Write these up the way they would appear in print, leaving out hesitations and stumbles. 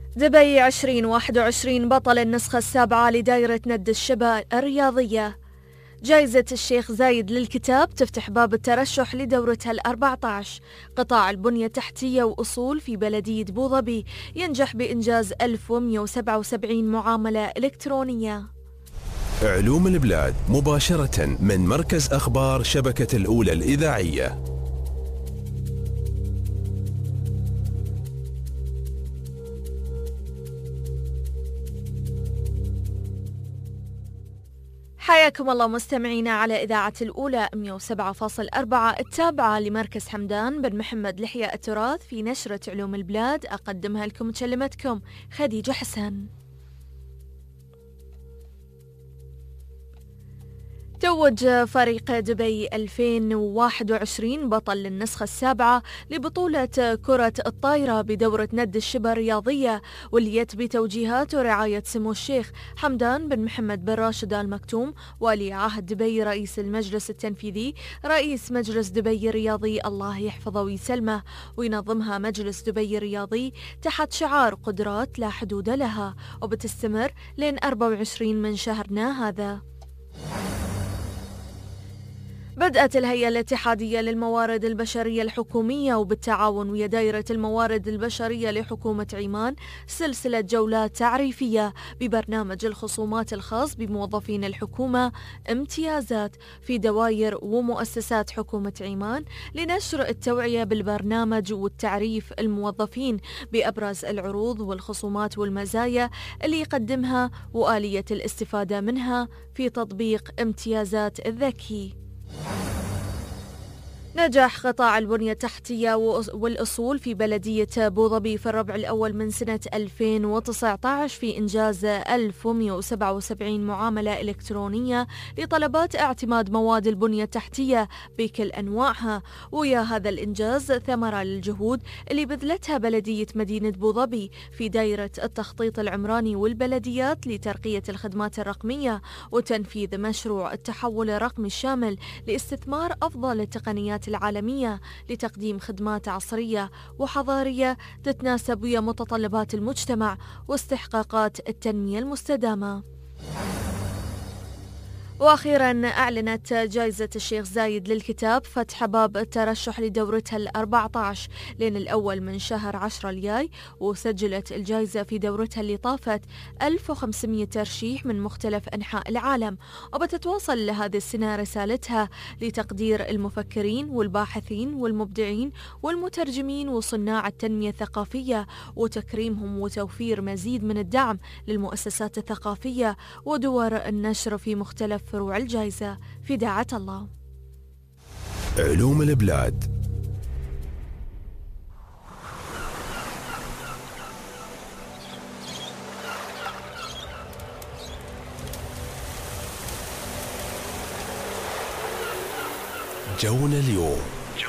دبي 2021 بطل النسخة السابعة لدائرة ند الشبا الرياضية. جائزة الشيخ زايد للكتاب تفتح باب الترشح لدورتها ال14. قطاع البنية التحتية وأصول في بلدية بوظبي ينجح بإنجاز 1177 معاملة إلكترونية. علوم البلاد مباشرة من مركز أخبار شبكة الأولى الإذاعية. حياكم الله مستمعينا على إذاعة الأولى 107.4 التابعة لمركز حمدان بن محمد لحياء التراث في نشرة علوم البلاد. أقدمها لكم وتكلمتكم خديجة حسن. توج فريق دبي 2021 بطل للنسخة السابعة لبطولة كرة الطايرة بدورة ند الشبا الرياضية، واللي يتبي توجيهات ورعاية سمو الشيخ حمدان بن محمد بن راشد آل مكتوم ولي عهد دبي رئيس المجلس التنفيذي رئيس مجلس دبي الرياضي الله يحفظه ويسلمه. وينظمها مجلس دبي الرياضي تحت شعار قدرات لا حدود لها، وبتستمر لين 24 من شهرنا هذا. بدأت الهيئة الاتحادية للموارد البشرية الحكومية وبالتعاون ويا دائرة الموارد البشرية لحكومة عمان سلسلة جولات تعريفية ببرنامج الخصومات الخاص بموظفين الحكومة امتيازات في دوائر ومؤسسات حكومة عمان لنشر التوعية بالبرنامج والتعريف الموظفين بأبرز العروض والخصومات والمزايا اللي يقدمها وآلية الاستفادة منها في تطبيق امتيازات الذكي. نجح قطاع البنية التحتية والأصول في بلدية بوظبي في الربع الأول من سنة 2019 في إنجاز 1177 معاملة إلكترونية لطلبات اعتماد مواد البنية التحتية بكل أنواعها. ويا هذا الإنجاز ثمرة للجهود اللي بذلتها بلدية مدينة بوظبي في دائرة التخطيط العمراني والبلديات لترقية الخدمات الرقمية وتنفيذ مشروع التحول الرقمي الشامل لاستثمار أفضل التقنيات العالمية لتقديم خدمات عصرية وحضارية تتناسب ويا متطلبات المجتمع واستحقاقات التنمية المستدامة. وأخيرا أعلنت جائزة الشيخ زايد للكتاب فتح باب الترشح لدورتها ال14 لين الأول من شهر 10 الجاي، وسجلت الجائزة في دورتها اللي طافت 1500 ترشيح من مختلف أنحاء العالم. وبتتواصل لهذه السنة رسالتها لتقدير المفكرين والباحثين والمبدعين والمترجمين وصناع التنمية الثقافية وتكريمهم وتوفير مزيد من الدعم للمؤسسات الثقافية ودور النشر في مختلف فروع الجائزة. في داعة الله. علوم البلاد. جونا اليوم.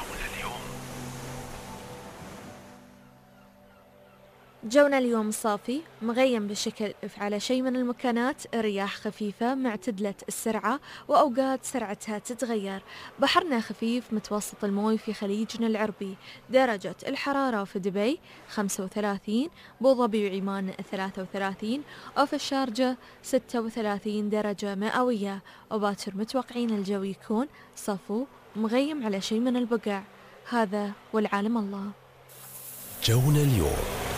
جونا اليوم صافي مغيم بشكل على شيء من المكانات، رياح خفيفة معتدلة السرعة وأوقات سرعتها تتغير. بحرنا خفيف متوسط الموي في خليجنا العربي. درجة الحرارة في دبي 35، بوظبي وعمان 33، وفي الشارجة 36 درجة مئوية. وباكر متوقعين الجو يكون صفو مغيم على شيء من البقع. هذا والعالم الله. جونا اليوم.